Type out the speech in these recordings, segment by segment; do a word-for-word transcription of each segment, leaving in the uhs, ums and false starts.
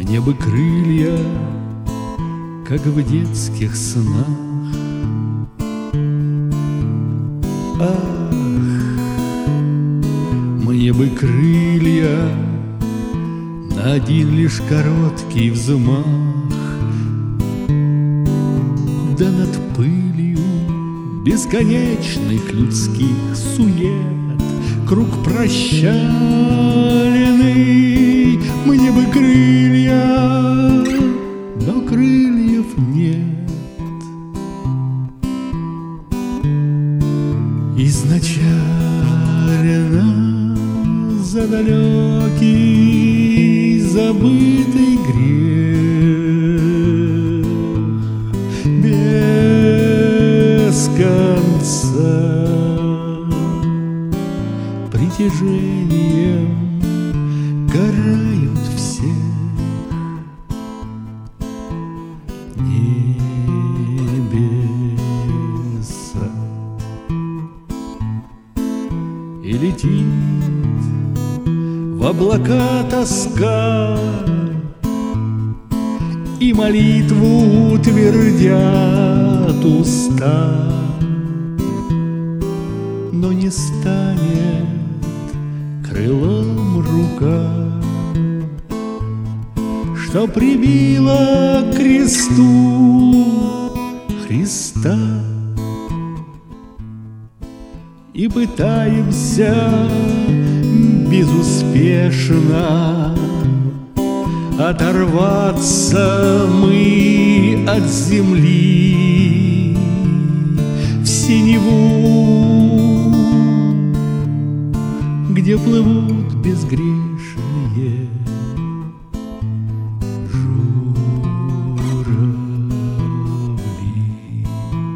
Мне бы крылья, как в детских снах. Ах, мне бы крылья на один лишь короткий взмах, да над пылью бесконечных людских сует круг прощальный. Мне бы крылья, но крыльев нет. Изначально за далекий забытый грех без конца притяжением карают всех. Небеса и летит в облака тоска, и молитву твердят уста, но не станет крылом рука, что прибила к кресту Христа. И пытаемся безуспешно оторваться мы от земли в синеву, где плывут безгрешные журавли.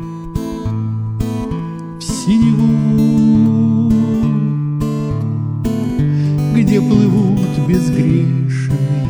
В синеву, где плывут безгрешные